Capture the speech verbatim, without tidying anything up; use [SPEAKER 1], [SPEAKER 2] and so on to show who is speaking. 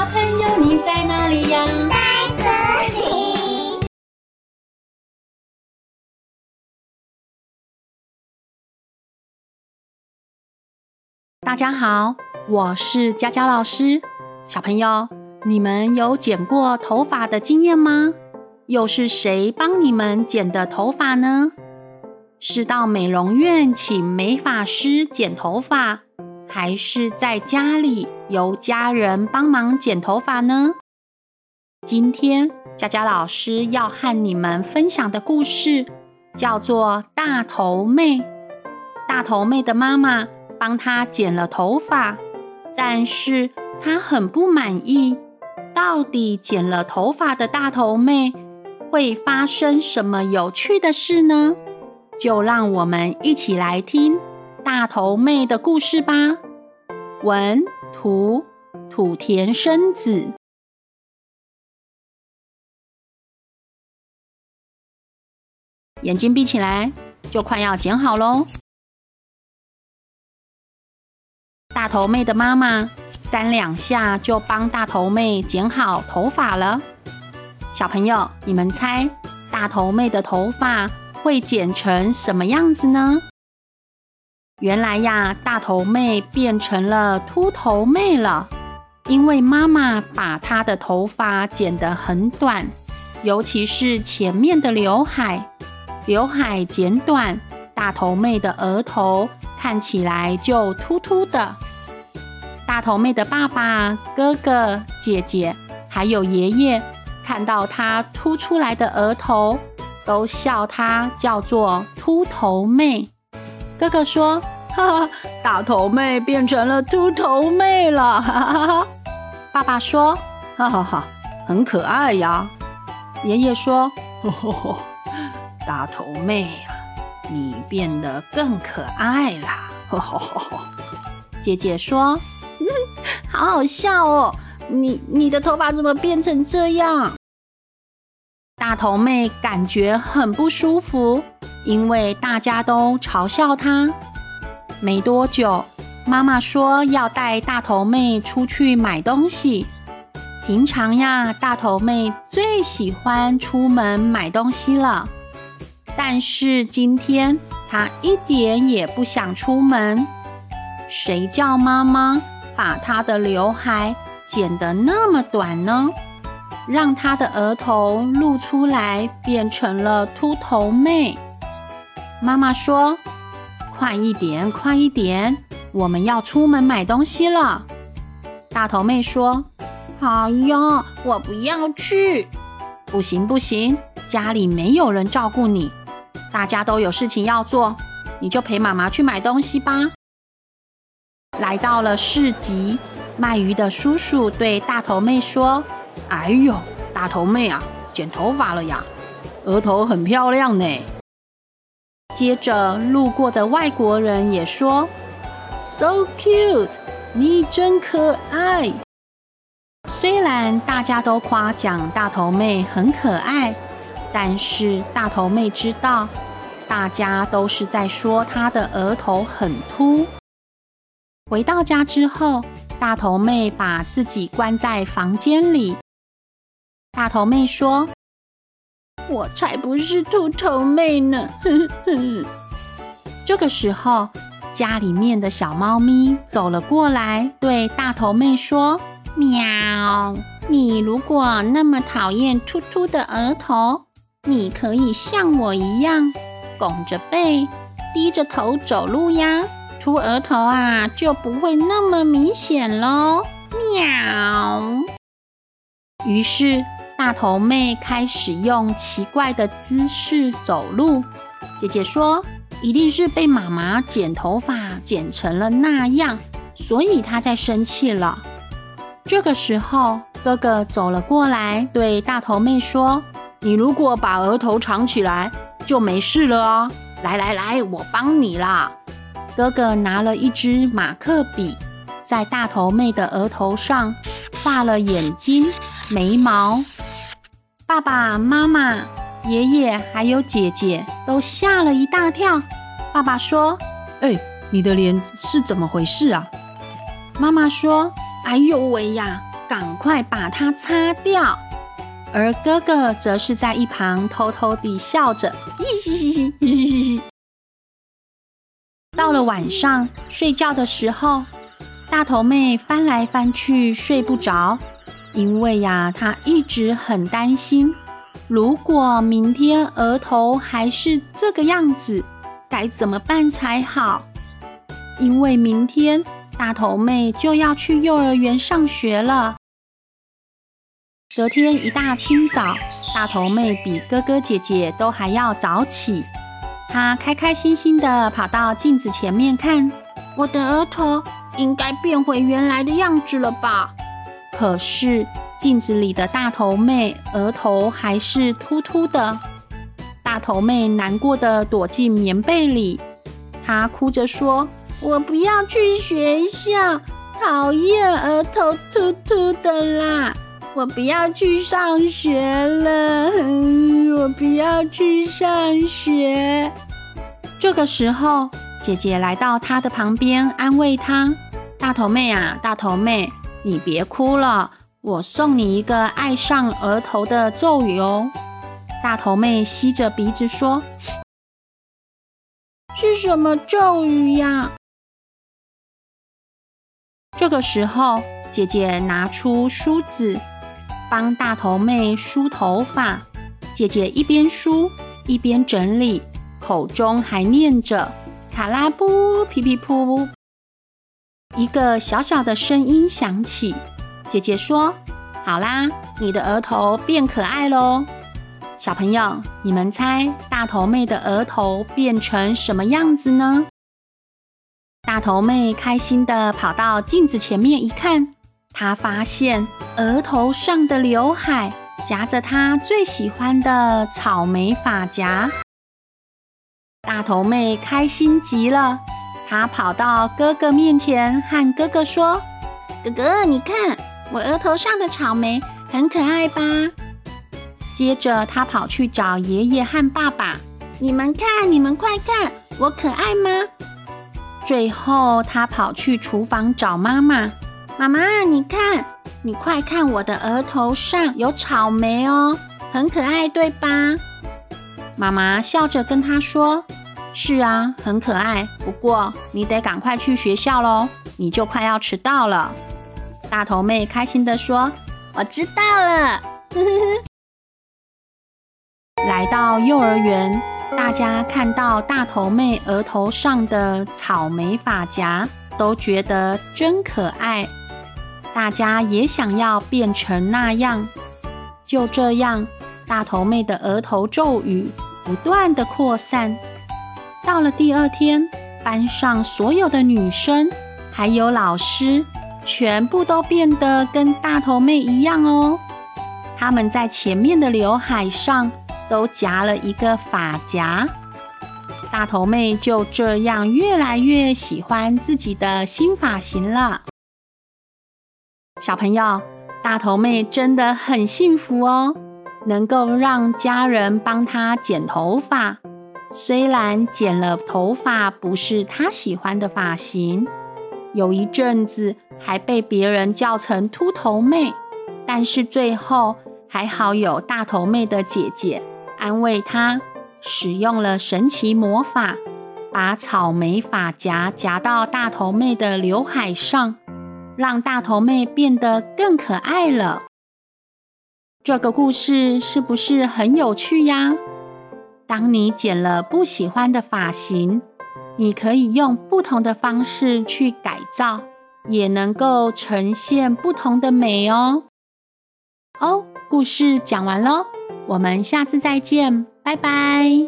[SPEAKER 1] 朋友你在哪里呀？
[SPEAKER 2] 在这里。
[SPEAKER 1] 大家好，我是佳佳老师。小朋友，你们有剪过头发的经验吗？又是谁帮你们剪的头发呢？是到美容院请美发师剪头发，还是在家里由家人帮忙剪头发呢？今天佳佳老师要和你们分享的故事叫做大头妹。大头妹的妈妈帮她剪了头发，但是她很不满意。到底剪了头发的大头妹会发生什么有趣的事呢？就让我们一起来听大头妹的故事吧。文图土田伸子。眼睛闭起来，就快要剪好咯。大头妹的妈妈三两下就帮大头妹剪好头发了。小朋友，你们猜大头妹的头发会剪成什么样子呢？原来呀，大头妹变成了秃头妹了，因为妈妈把她的头发剪得很短，尤其是前面的刘海。刘海剪短，大头妹的额头看起来就秃秃的。大头妹的爸爸、哥哥、姐姐还有爷爷看到她凸出来的额头，都笑她叫做秃头妹。哥哥说：哈哈，大头妹变成了秃头妹了，哈哈哈。爸爸说：哈哈哈，很可爱呀。爷爷说：呵呵呵，大头妹呀，你变得更可爱啦，呵呵呵。姐姐说：嗯，好好笑哦，你你的头发怎么变成这样？大头妹感觉很不舒服，因为大家都嘲笑她。没多久，妈妈说要带大头妹出去买东西。平常呀，大头妹最喜欢出门买东西了，但是今天她一点也不想出门。谁叫妈妈把她的刘海剪得那么短呢？让她的额头露出来，变成了秃头妹。妈妈说：快一点，快一点，我们要出门买东西了。大头妹说：好呀，我不要去。不行不行，家里没有人照顾你，大家都有事情要做，你就陪妈妈去买东西吧。来到了市集，卖鱼的叔叔对大头妹说：哎呦，大头妹啊，剪头发了呀，额头很漂亮呢。接着路过的外国人也说： So cute， 你真可爱。虽然大家都夸奖大头妹很可爱，但是大头妹知道，大家都是在说她的额头很凸。回到家之后，大头妹把自己关在房间里。大头妹说：我才不是秃头妹呢，呵呵。这个时候，家里面的小猫咪走了过来，对大头妹说：喵，你如果那么讨厌秃秃的额头，你可以像我一样拱着背，低着头走路呀，秃额头啊就不会那么明显咯。喵。于是大头妹开始用奇怪的姿势走路。姐姐说：一定是被妈妈剪头发剪成了那样，所以她在生气了。这个时候，哥哥走了过来，对大头妹说：你如果把额头藏起来，就没事了啊！来来来，我帮你啦。哥哥拿了一支马克笔，在大头妹的额头上画了眼睛、眉毛。爸爸妈妈、爷爷还有姐姐都吓了一大跳。爸爸说：哎，你的脸是怎么回事啊？妈妈说：哎呦喂呀， 赶快把它擦掉。而哥哥则是在一旁偷偷地笑着，嘻嘻嘻嘻嘻嘻嘻。到了晚上睡觉的时候，大头妹翻来翻去睡不着，因为呀，她一直很担心，如果明天额头还是这个样子，该怎么办才好？因为明天大头妹就要去幼儿园上学了。隔天一大清早，大头妹比哥哥姐姐都还要早起。她开开心心地跑到镜子前面看，我的额头应该变回原来的样子了吧？可是镜子里的大头妹额头还是秃秃的。大头妹难过地躲进棉被里，她哭着说：“我不要去学校，讨厌额头秃秃的啦！我不要去上学了，嗯，我不要去上学。”这个时候，姐姐来到她的旁边，安慰她：“大头妹啊，大头妹，你别哭了，我送你一个爱上额头的咒语哦。”大头妹吸着鼻子说：“是什么咒语呀？”这个时候，姐姐拿出梳子，帮大头妹梳头发。姐姐一边梳一边整理，口中还念着卡拉布皮皮噗。一个小小的声音响起，姐姐说：“好啦，你的额头变可爱咯。”小朋友，你们猜大头妹的额头变成什么样子呢？大头妹开心地跑到镜子前面一看，她发现额头上的刘海夹着她最喜欢的草莓发夹。大头妹开心极了，她跑到哥哥面前和哥哥说：“哥哥，你看我额头上的草莓很可爱吧？”接着她跑去找爷爷和爸爸：“你们看，你们快看，我可爱吗？”最后她跑去厨房找妈妈：“妈妈，你看，你快看我的额头上有草莓哦，很可爱，对吧？”妈妈笑着跟她说：“是啊，很可爱，不过你得赶快去学校咯，你就快要迟到了。”大头妹开心地说：“我知道了。”呵呵呵。来到幼儿园，大家看到大头妹额头上的草莓发夹，都觉得真可爱。大家也想要变成那样。就这样，大头妹的额头咒语不断的扩散。到了第二天，班上所有的女生还有老师，全部都变得跟大头妹一样哦。他们在前面的刘海上都夹了一个发夹。大头妹就这样越来越喜欢自己的新发型了。小朋友，大头妹真的很幸福哦，能够让家人帮她剪头发。虽然剪了头发不是她喜欢的发型，有一阵子还被别人叫成秃头妹，但是最后还好有大头妹的姐姐安慰她，使用了神奇魔法，把草莓发夹夹到大头妹的刘海上，让大头妹变得更可爱了。这个故事是不是很有趣呀？当你剪了不喜欢的发型，你可以用不同的方式去改造，也能够呈现不同的美哦。哦，故事讲完咯，我们下次再见，拜拜。